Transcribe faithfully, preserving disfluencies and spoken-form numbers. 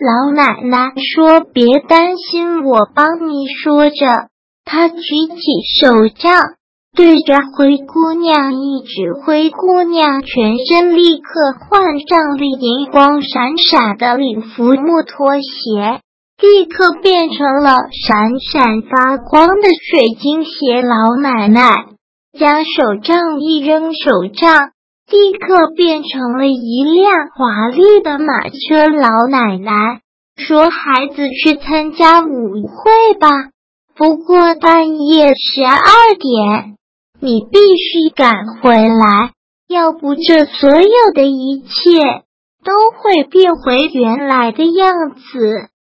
老奶奶说别担心，我帮你说着。她举起手杖，对着灰姑娘一指，灰姑娘全身立刻换上了银光闪闪的礼服木拖鞋，立刻变成了闪闪发光的水晶鞋。老奶奶将手杖一扔，手杖立刻变成了一辆华丽的马车。老奶奶说：“孩子去参加舞会吧，不过半夜十二点，你必须赶回来，要不这所有的一切都会变回原来的样子。”